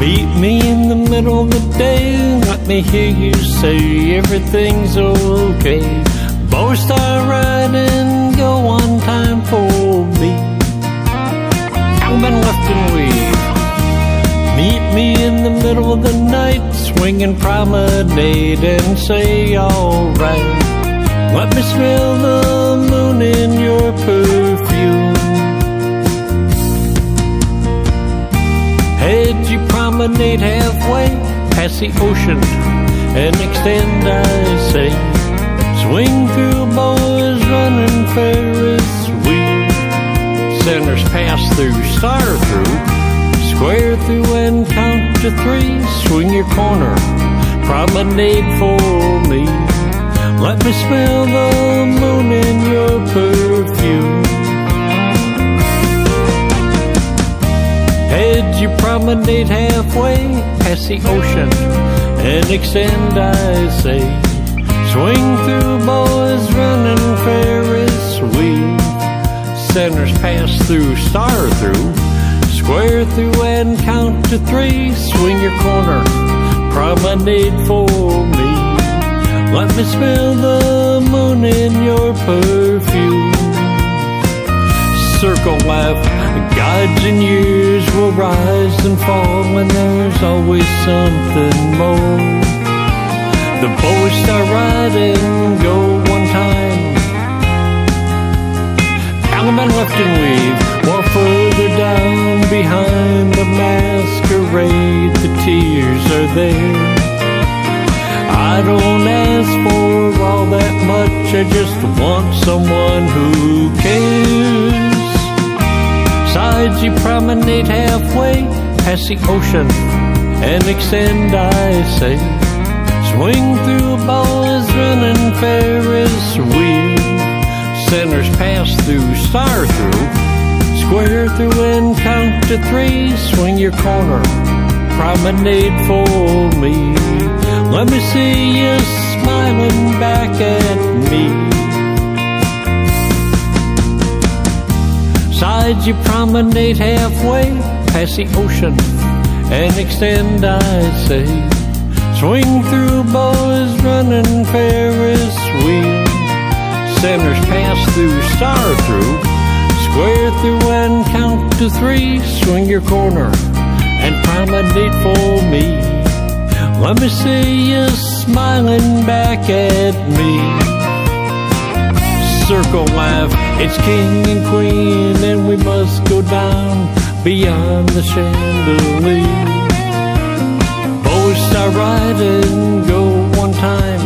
Meet me in the middle of the day. Let me hear you say everything's okay. Boy, start riding, go one time for me. Cowman left and weave. Meet me in the middle of the night, swinging promenade and say alright. Let me smell the moon in your perfume. Head you promenade halfway past the ocean and extend, I say. Swing through boys running Ferris wheel. Centers pass through, star through, square through and count to three. Swing your corner, promenade for me. Let me smell the moon in your perfume. Head you promenade halfway past the ocean and extend, I say. Swing through boys running Ferris wheel. Centers pass through, star through, square through and count to three. Swing your corner, promenade for me. Let me smell the moon in your perfume. Circle life, gods and years will rise and fall, and there's always something more. The boys start riding, go one time. Cowman left and weave, more further down behind the masquerade. The tears are there. I don't ask for all that much, I just want someone who cares. Sides you promenade halfway past the ocean and extend, I say. Swing through boys running Ferris wheel. Centers pass through, star through, square through and count to three. Swing your corner, promenade for me. Let me see you smiling back at me. Sides you promenade halfway past the ocean and extend, I say. Swing through boys running Ferris wheel. Centers pass through, star through, square through and count to three. Swing your corner and promenade for me. Let me see you smiling back at me. Circle life, it's king and queen, and we must go down beyond the chandelier. Boys start riding, go one time.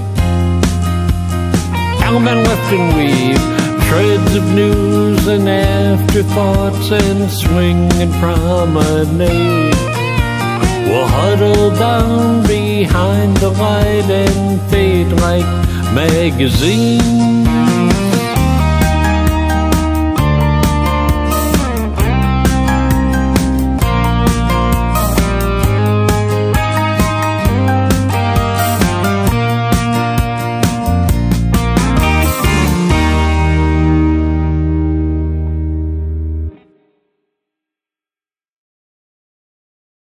Cowman left and weave, shreds of news and afterthoughts, and swing and promenade. We'll huddle down behind the light and fade like magazines.